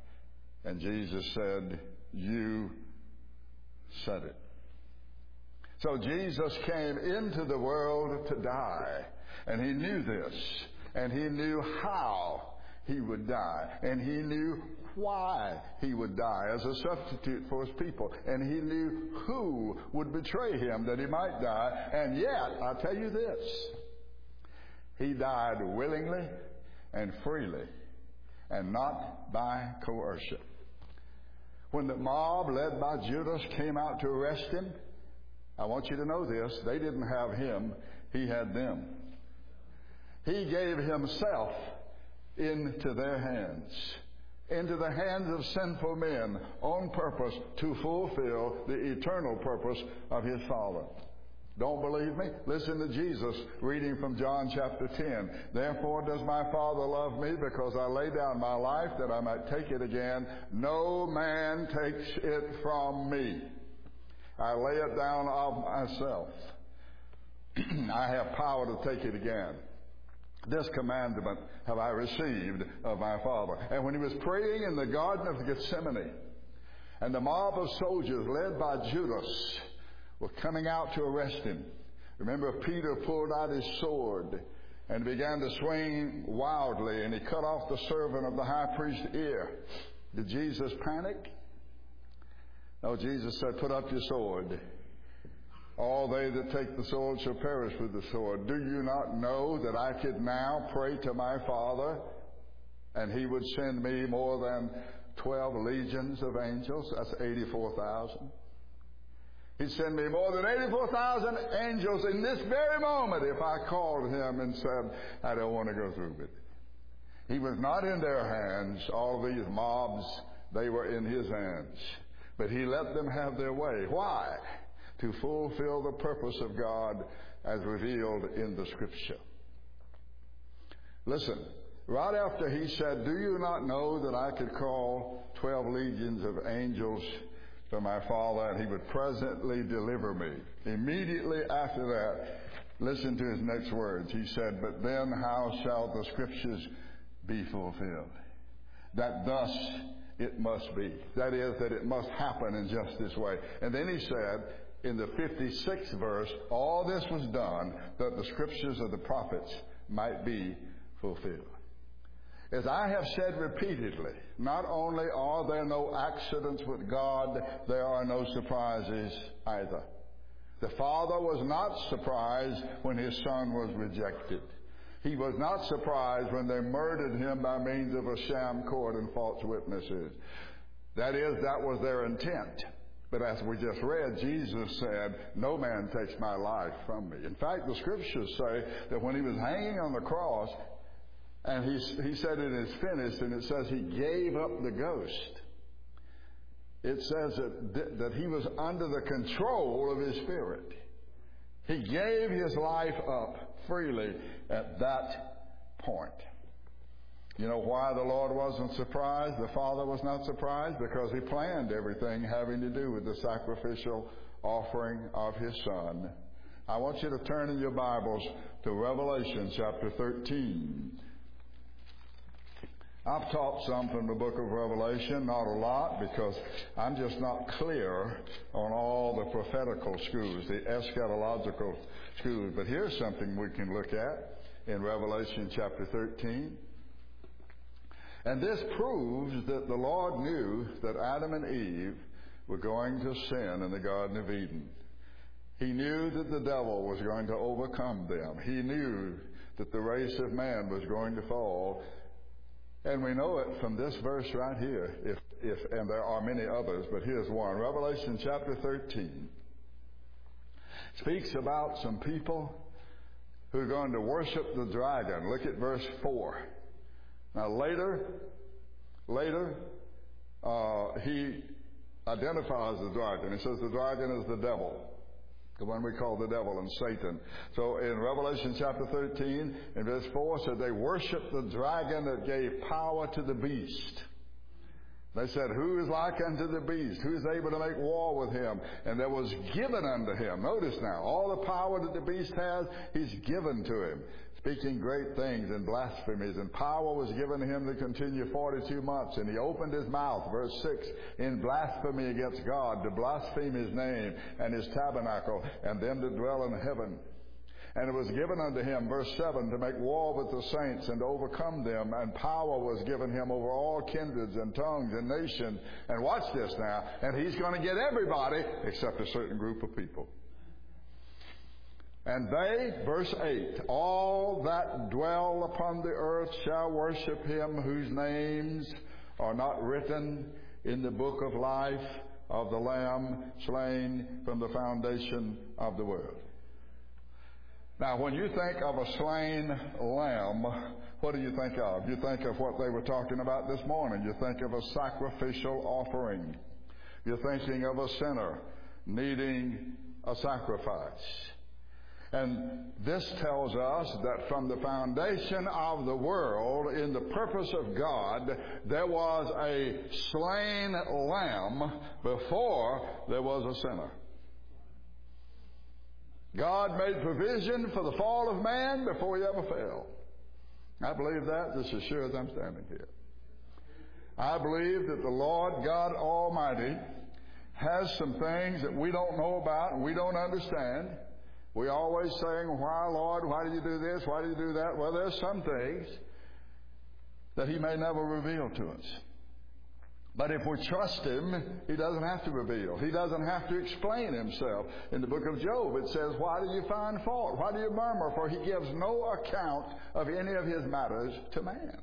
And Jesus said, You said it. So Jesus came into the world to die, and he knew this, and he knew how he would die, and he knew why he would die as a substitute for his people, and he knew who would betray him that he might die. And yet, I'll tell you this, he died willingly and freely, and not by coercion. When the mob led by Judas came out to arrest him, I want you to know this, they didn't have him, he had them. He gave himself into their hands, into the hands of sinful men, on purpose to fulfill the eternal purpose of his Father. Don't believe me? Listen to Jesus reading from John chapter 10. Therefore does my Father love me, because I lay down my life that I might take it again. No man takes it from me. I lay it down of myself. I have power to take it again. This commandment have I received of my Father. And when he was praying in the Garden of Gethsemane, and the mob of soldiers led by Judas were coming out to arrest him, remember Peter pulled out his sword and began to swing wildly, and he cut off the servant of the high priest's ear. Did Jesus panic? No, Jesus said, put up your sword. All they that take the sword shall perish with the sword. Do you not know that I could now pray to my Father, and he would send me more than 12 legions of angels? That's 84,000. He'd send me more than 84,000 angels in this very moment if I called him and said, I don't want to go through with it. He was not in their hands. All of these mobs, they were in his hands. But he let them have their way. Why? To fulfill the purpose of God as revealed in the Scripture. Listen, right after he said, do you not know that I could call 12 legions of angels to my Father, and he would presently deliver me? Immediately after that, listen to his next words. He said, but then how shall the Scriptures be fulfilled? That thus it must be. That is, that it must happen in just this way. And then he said, in the 56th verse, all this was done that the Scriptures of the prophets might be fulfilled. As I have said repeatedly, not only are there no accidents with God, there are no surprises either. The Father was not surprised when his Son was rejected. He was not surprised when they murdered him by means of a sham court and false witnesses. That is, that was their intent. But as we just read, Jesus said, no man takes my life from me. In fact, the Scriptures say that when he was hanging on the cross, and he said it is finished, and it says he gave up the ghost. It says that he was under the control of his Spirit. He gave his life up freely at that point. You know why the Lord wasn't surprised? The Father was not surprised? Because he planned everything having to do with the sacrificial offering of his Son. I want you to turn in your Bibles to Revelation chapter 13. I've taught some from the book of Revelation, not a lot, because I'm just not clear on all the prophetical schools, the eschatological schools. But here's something we can look at in Revelation chapter 13. And this proves that the Lord knew that Adam and Eve were going to sin in the Garden of Eden. He knew that the devil was going to overcome them. He knew that the race of man was going to fall. And we know it from this verse right here, and there are many others, but here's one. Revelation chapter 13 speaks about some people who are going to worship the dragon. Look at verse 4. Now later, he identifies the dragon. He says the dragon is the devil, the one we call the devil and Satan. So in Revelation chapter 13, in verse 4, said they worshiped the dragon that gave power to the beast. They said, who is like unto the beast? Who is able to make war with him? And there was given unto him. Notice now, all the power that the beast has, he's given to him. speaking great things and blasphemies. And power was given him to continue 42 months. And he opened his mouth, verse 6, in blasphemy against God, to blaspheme his name and his tabernacle, and them that dwell in heaven. And it was given unto him, verse 7, to make war with the saints and to overcome them. And power was given him over all kindreds and tongues and nations. And watch this now. And he's going to get everybody except a certain group of people. And they, verse 8, all that dwell upon the earth shall worship him whose names are not written in the book of life of the Lamb slain from the foundation of the world. Now, when you think of a slain lamb, what do you think of? You think of what they were talking about this morning. You think of a sacrificial offering. You're thinking of a sinner needing a sacrifice. And this tells us that from the foundation of the world, in the purpose of God, there was a slain lamb before there was a sinner. God made provision for the fall of man before he ever fell. I believe that just as sure as I'm standing here. I believe that the Lord God Almighty has some things that we don't know about and we don't understand. We're always saying, why, Lord, why do you do this? Why do you do that? Well, there's some things that he may never reveal to us. But if we trust him, he doesn't have to reveal. He doesn't have to explain himself. In the book of Job, it says, why do you find fault? Why do you murmur? For he gives no account of any of his matters to man.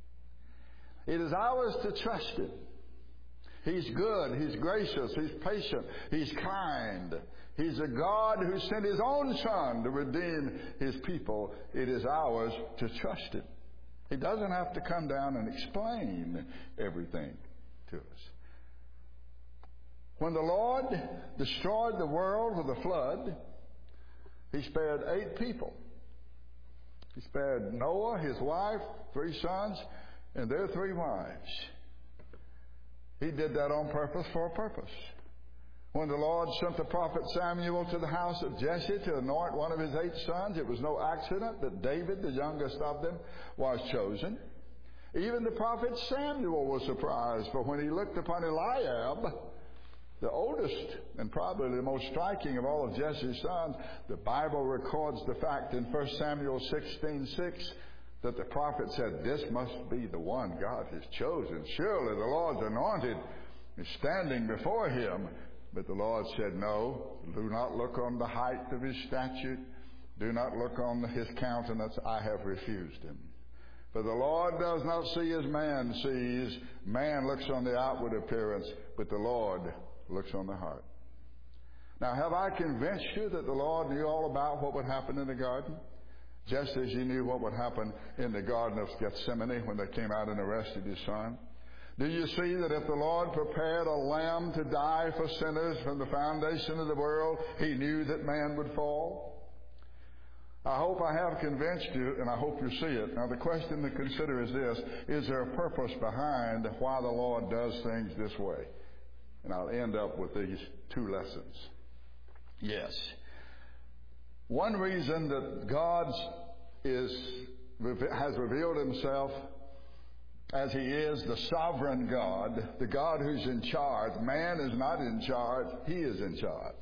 It is ours to trust him. He's good. He's gracious. He's patient. He's kind. He's a God who sent his own Son to redeem his people. It is ours to trust him. He doesn't have to come down and explain everything to us. When the Lord destroyed the world with a flood, he spared 8 people. He spared Noah, his wife, 3 sons, and their 3 wives. He did that on purpose for a purpose. When the Lord sent the prophet Samuel to the house of Jesse to anoint one of his 8 sons, it was no accident that David, the youngest of them, was chosen. Even the prophet Samuel was surprised, for when he looked upon Eliab, the oldest and probably the most striking of all of Jesse's sons, the Bible records the fact in 1 Samuel 16:6 that the prophet said, this must be the one God has chosen. Surely the Lord's anointed is standing before him. But the Lord said, no, do not look on the height of his stature. Do not look on his countenance. I have refused him. For the Lord does not see as man sees. Man looks on the outward appearance, but the Lord looks on the heart. Now, have I convinced you that the Lord knew all about what would happen in the garden? Just as he knew what would happen in the Garden of Gethsemane when they came out and arrested his son? Do you see that if the Lord prepared a lamb to die for sinners from the foundation of the world, he knew that man would fall? I hope I have convinced you, and I hope you see it. Now, the question to consider is this: is there a purpose behind why the Lord does things this way? And I'll end up with these 2 lessons. Yes. One reason that God has revealed himself as he is the sovereign God, the God who's in charge. Man is not in charge. He is in charge.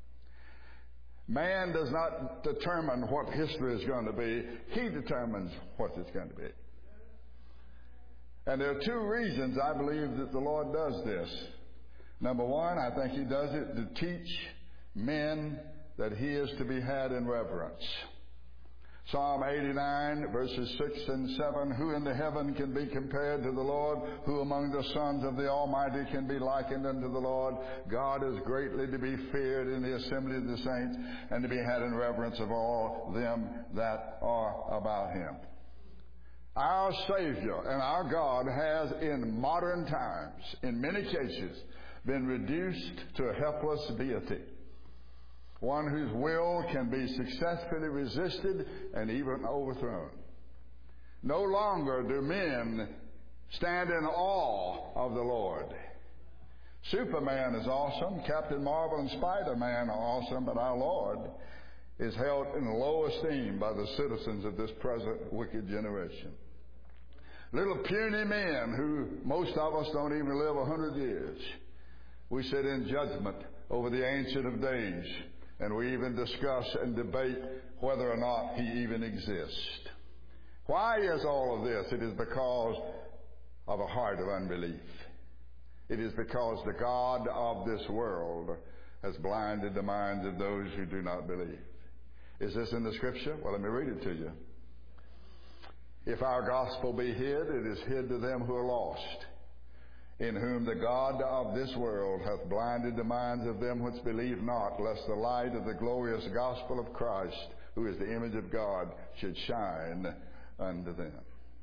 Man does not determine what history is going to be. He determines what it's going to be. And there are 2 reasons I believe that the Lord does this. Number 1, I think he does it to teach men that he is to be had in reverence. Psalm 89, verses 6 and 7, who in the heaven can be compared to the Lord? Who among the sons of the Almighty can be likened unto the Lord? God is greatly to be feared in the assembly of the saints, and to be had in reverence of all them that are about him. Our Savior and our God has in modern times, in many cases, been reduced to a helpless deity. One whose will can be successfully resisted and even overthrown. No longer do men stand in awe of the Lord. Superman is awesome. Captain Marvel and Spider-Man are awesome, but our Lord is held in low esteem by the citizens of this present wicked generation. Little puny men who most of us don't even live 100 years. We sit in judgment over the Ancient of Days, and we even discuss and debate whether or not he even exists. Why is all of this? It is because of a heart of unbelief. It is because the God of this world has blinded the minds of those who do not believe. Is this in the Scripture? Well, let me read it to you. If our gospel be hid, it is hid to them who are lost, in whom the God of this world hath blinded the minds of them which believe not, lest the light of the glorious gospel of Christ, who is the image of God, should shine unto them.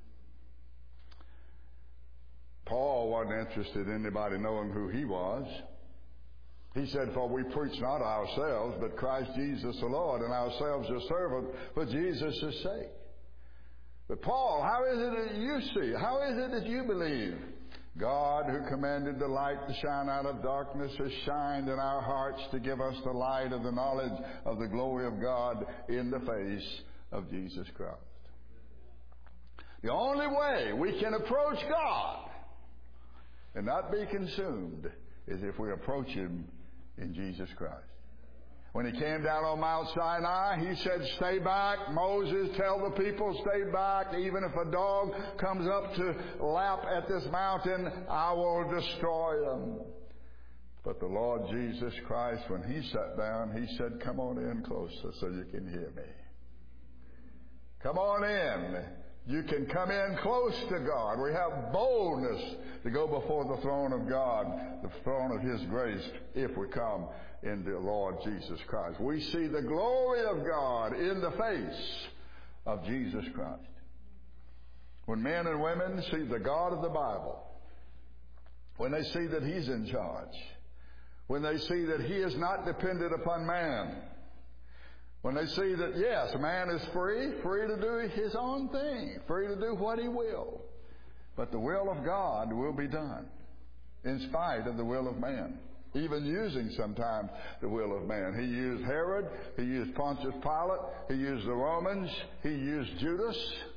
Paul wasn't interested in anybody knowing who he was. He said, for we preach not ourselves, but Christ Jesus the Lord, and ourselves your servant for Jesus' sake. But Paul, how is it that you see? How is it that you believe? God, who commanded the light to shine out of darkness, has shined in our hearts to give us the light of the knowledge of the glory of God in the face of Jesus Christ. The only way we can approach God and not be consumed is if we approach Him in Jesus Christ. When He came down on Mount Sinai, He said, stay back. Moses, tell the people, stay back. Even if a dog comes up to lap at this mountain, I will destroy them. But the Lord Jesus Christ, when He sat down, He said, come on in closer so you can hear me. Come on in. You can come in close to God. We have boldness to go before the throne of God, the throne of His grace, if we come in the Lord Jesus Christ. We see the glory of God in the face of Jesus Christ. When men and women see the God of the Bible, when they see that He's in charge, when they see that He is not dependent upon man, when they see that, yes, man is free to do his own thing, free to do what he will, but the will of God will be done in spite of the will of man, even using sometimes the will of man. He used Herod, He used Pontius Pilate, He used the Romans, He used Judas,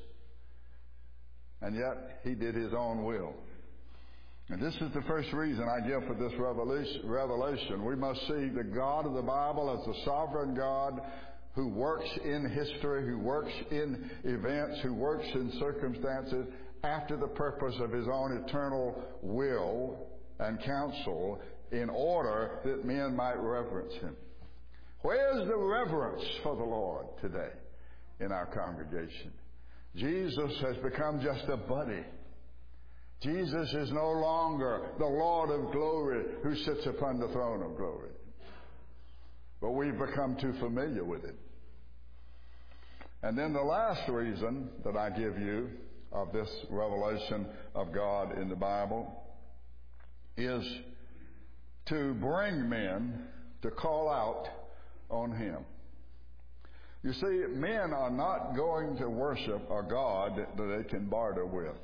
and yet He did His own will. And this is the first reason I give for this revelation. We must see the God of the Bible as the sovereign God who works in history, who works in events, who works in circumstances after the purpose of His own eternal will and counsel in order that men might reverence Him. Where's the reverence for the Lord today in our congregation? Jesus has become just a buddy. Jesus is no longer the Lord of glory who sits upon the throne of glory. But we've become too familiar with it. And then the last reason that I give you of this revelation of God in the Bible is to bring men to call out on Him. You see, men are not going to worship a God that they can barter with.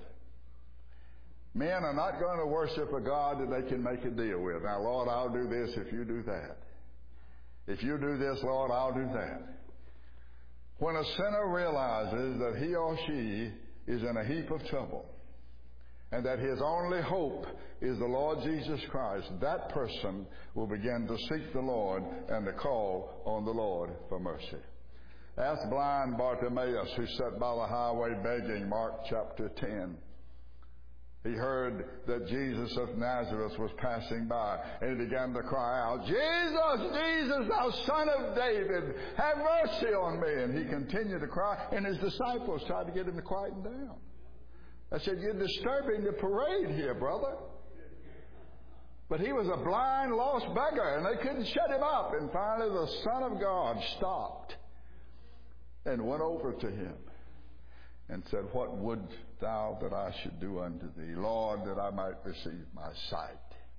Men are not going to worship a God that they can make a deal with. Now, Lord, I'll do this if you do that. If you do this, Lord, I'll do that. When a sinner realizes that he or she is in a heap of trouble and that his only hope is the Lord Jesus Christ, that person will begin to seek the Lord and to call on the Lord for mercy. Ask blind Bartimaeus, who sat by the highway begging, Mark chapter 10. He heard that Jesus of Nazareth was passing by, and he began to cry out, Jesus, Jesus, thou son of David, have mercy on me. And he continued to cry, and his disciples tried to get him to quieten down. I said, you're disturbing the parade here, brother. But he was a blind, lost beggar, and they couldn't shut him up. And finally the Son of God stopped and went over to him and said, what would thou that I should do unto thee? Lord, that I might receive my sight.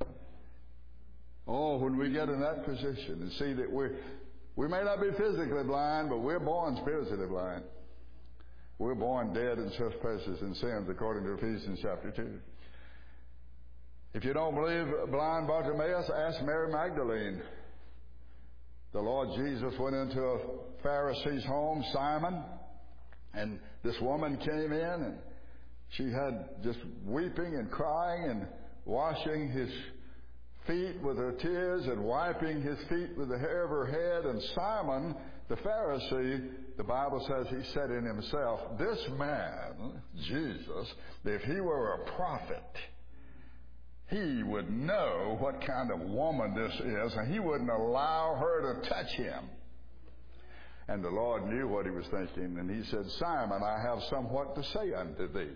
Oh, when we get in that position and see that we may not be physically blind, but we're born spiritually blind. We're born dead in trespasses and sins, according to Ephesians chapter 2. If you don't believe blind Bartimaeus, ask Mary Magdalene. The Lord Jesus went into a Pharisee's home, Simon, and this woman came in, and she had just weeping and crying and washing his feet with her tears and wiping his feet with the hair of her head. And Simon, the Pharisee, the Bible says he said in himself, this man, Jesus, if he were a prophet, he would know what kind of woman this is, and he wouldn't allow her to touch him. And the Lord knew what he was thinking, and he said, Simon, I have somewhat to say unto thee.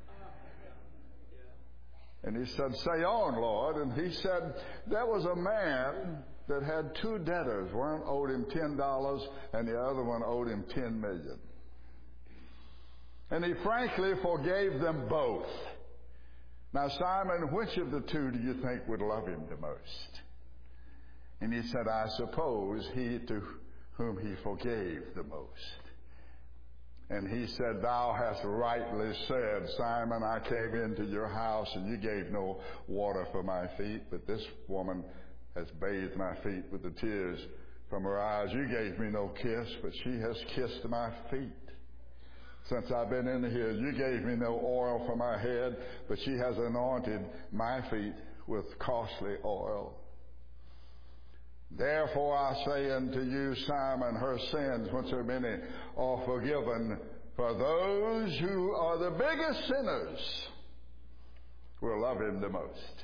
And he said, say on, Lord. And he said, there was a man that had two debtors. One owed him $10, and the other one owed him $10 million. And he frankly forgave them both. Now, Simon, which of the two do you think would love him the most? And he said, I suppose he to whom he forgave the most. And he said, thou hast rightly said, Simon, I came into your house and you gave no water for my feet, but this woman has bathed my feet with the tears from her eyes. You gave me no kiss, but she has kissed my feet. Since I've been in here, you gave me no oil for my head, but she has anointed my feet with costly oil. Therefore I say unto you, Simon, her sins, which are many, are forgiven. For those who are the biggest sinners will love him the most.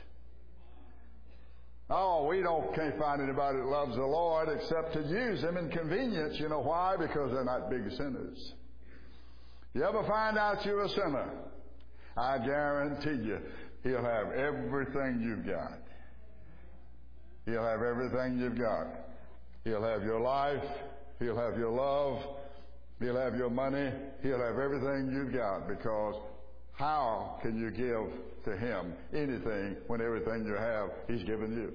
Oh, can't find anybody that loves the Lord except to use him in convenience. You know why? Because they're not big sinners. You ever find out you're a sinner, I guarantee you, he'll have everything you've got. He'll have everything you've got. He'll have your life. He'll have your love. He'll have your money. He'll have everything you've got, because how can you give to him anything when everything you have he's given you?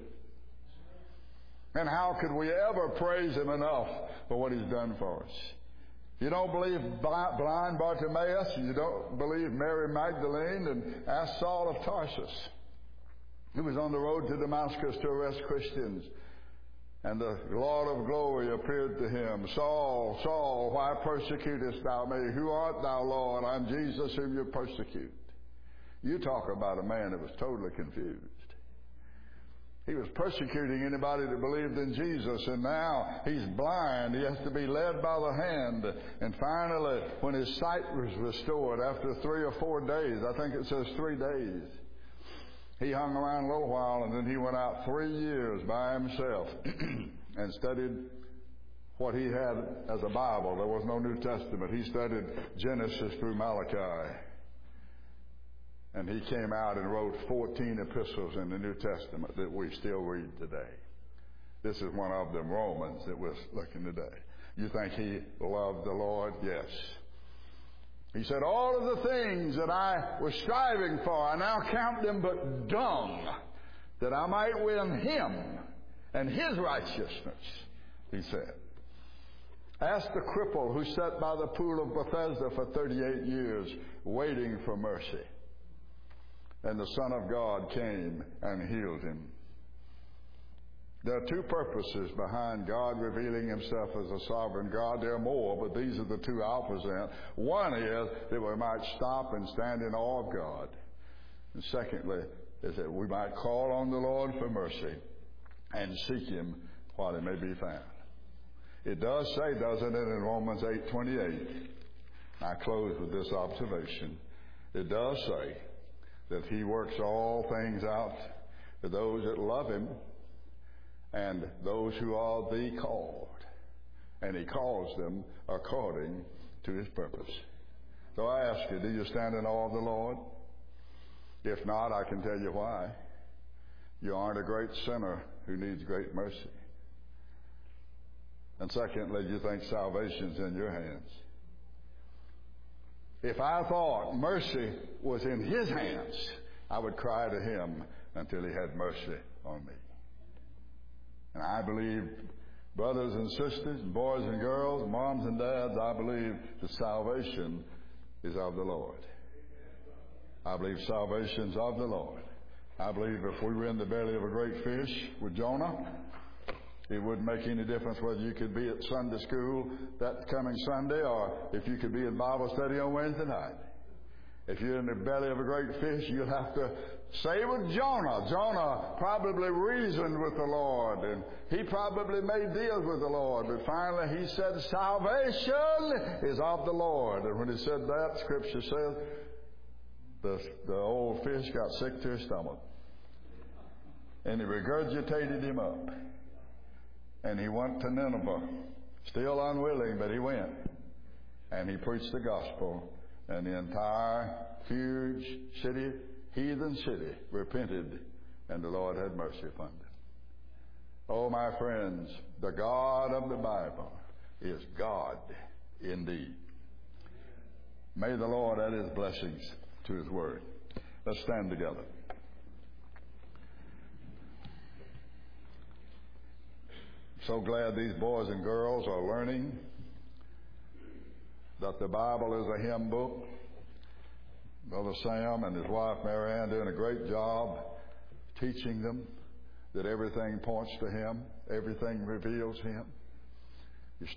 And how could we ever praise him enough for what he's done for us? You don't believe blind Bartimaeus, and you don't believe Mary Magdalene, and ask Saul of Tarsus. He was on the road to Damascus to arrest Christians. And the Lord of glory appeared to him. Saul, Saul, why persecutest thou me? Who art thou, Lord? I'm Jesus whom you persecute. You talk about a man that was totally confused. He was persecuting anybody that believed in Jesus, and now he's blind. He has to be led by the hand. And finally, when his sight was restored after 3 or 4 days, I think it says 3 days, he hung around a little while, and then he went out 3 years by himself and studied what he had as a Bible. There was no New Testament. He studied Genesis through Malachi. And he came out and wrote 14 epistles in the New Testament that we still read today. This is one of them, Romans, that we're looking today. You think he loved the Lord? Yes. He said, all of the things that I was striving for, I now count them but dung, that I might win him and his righteousness, he said. Ask the cripple who sat by the pool of Bethesda for 38 years waiting for mercy. And the Son of God came and healed him. There are 2 purposes behind God revealing himself as a sovereign God. There are more, but these are the 2 I'll present. One is that we might stop and stand in awe of God. And secondly, is that we might call on the Lord for mercy and seek him while he may be found. It does say, doesn't it, in Romans 8:28? I close with this observation. It does say that he works all things out for those that love him and those who are the called. And he calls them according to his purpose. So I ask you, do you stand in awe of the Lord? If not, I can tell you why. You aren't a great sinner who needs great mercy. And secondly, you think salvation's in your hands. If I thought mercy was in his hands, I would cry to him until he had mercy on me. And I believe, brothers and sisters, boys and girls, moms and dads, I believe that salvation is of the Lord. I believe salvation's of the Lord. I believe if we were in the belly of a great fish with Jonah, It wouldn't make any difference whether you could be at Sunday school that coming Sunday or if you could be in Bible study on Wednesday night. If you're in the belly of a great fish, you'll have to say with Jonah. Jonah probably reasoned with the Lord, and he probably made deals with the Lord, but finally he said, salvation is of the Lord. And when he said that, Scripture says, the old fish got sick to his stomach. And he regurgitated him up. And he went to Nineveh. Still unwilling, but he went. And he preached the gospel. And the entire huge city, heathen city, repented. And the Lord had mercy upon them. Oh, my friends, the God of the Bible is God indeed. May the Lord add His blessings to His word. Let's stand together. So glad these boys and girls are learning that the Bible is a hymn book. Brother Sam and his wife Mary Ann doing a great job teaching them that everything points to Him, everything reveals Him.